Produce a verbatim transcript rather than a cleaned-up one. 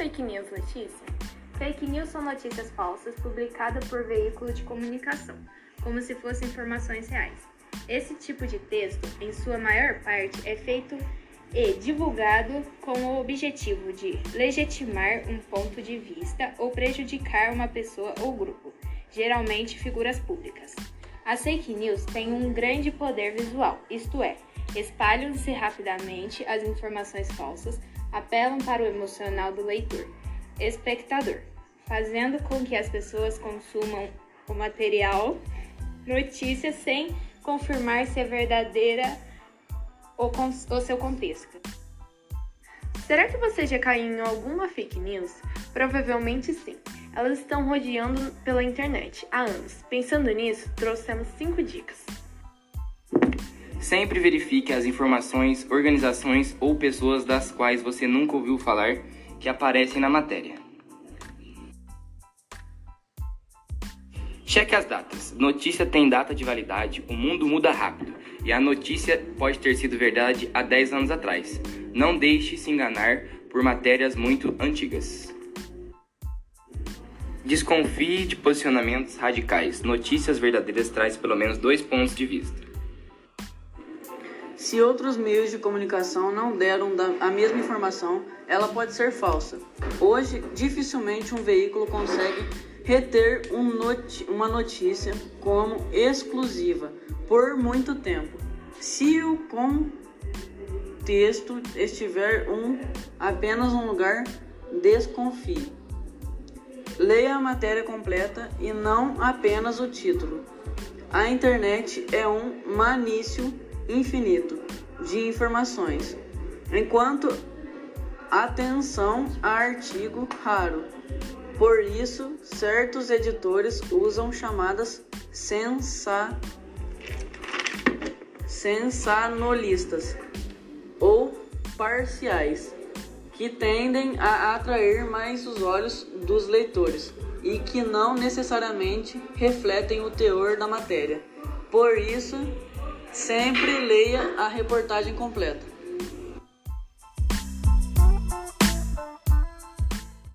fake news notícia? Fake news são notícias falsas publicadas por veículos de comunicação, como se fossem informações reais. Esse tipo de texto, em sua maior parte, é feito e divulgado com o objetivo de legitimar um ponto de vista ou prejudicar uma pessoa ou grupo, geralmente figuras públicas. As fake news têm um grande poder visual, isto é, espalham-se rapidamente as informações falsas, apelam para o emocional do leitor, espectador, fazendo com que as pessoas consumam o material notícia sem confirmar se é verdadeira ou o seu contexto. Será que você já caiu em alguma fake news? Provavelmente sim. Elas estão rodeando pela internet há anos. Pensando nisso, trouxemos cinco dicas. Sempre verifique as informações, organizações ou pessoas das quais você nunca ouviu falar que aparecem na matéria. Cheque as datas. Notícia tem data de validade, o mundo muda rápido e a notícia pode ter sido verdade há dez anos atrás. Não deixe se enganar por matérias muito antigas. Desconfie de posicionamentos radicais. Notícias verdadeiras trazem pelo menos dois pontos de vista. Se outros meios de comunicação não deram a mesma informação, ela pode ser falsa. Hoje, dificilmente um veículo consegue reter um noti- uma notícia como exclusiva por muito tempo. Se o contexto estiver um, apenas um lugar, desconfie. Leia a matéria completa e não apenas o título. A internet é um manício infinito de informações, enquanto atenção a artigo raro. Por isso, certos editores usam chamadas sensa... sensacionalistas ou parciais, que tendem a atrair mais os olhos dos leitores e que não necessariamente refletem o teor da matéria. Por isso, sempre leia a reportagem completa.